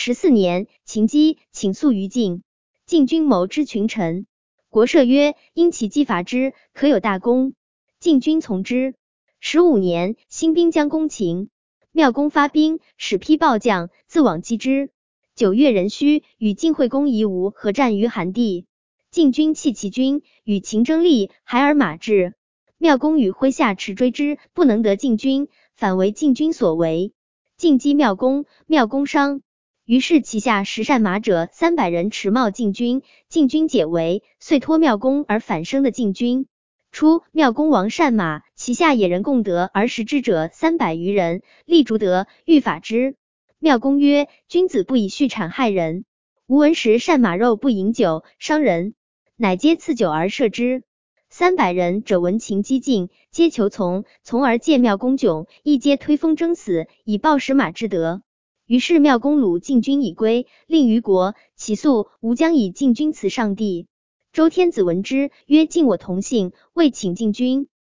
14年，秦姬请诉于晋。晋君谋之群臣，国赦曰：因其击伐之，可有大功。晋君从之。15年，兴兵将攻秦，妙公发兵，使丕暴将，自往击之。9月壬戌，与晋惠公夷吾合战于韩地。晋军弃其军，与秦争利，孩而马至。妙公与麾下驰追之，不能得晋军，反为晋军所为。晋击妙公，妙公伤。于是旗下10善马者300人驰冒晋军，晋军解围，遂脱妙公而反生的晋军。初，妙公亡善马，旗下野人共得而食之者300余人，立逐得，欲法之。妙公曰：君子不以畜产害人。吾闻食善马肉不饮酒，伤人，乃皆赐酒而射之。300人者闻秦击晋，皆求从，从而借妙公窘，亦皆推风争死，以报食马之德。于是妙公虏晋军以归，令于国。其诉，吾将以晋军辞上帝。周天子闻之，曰：晋我同姓，未请晋军。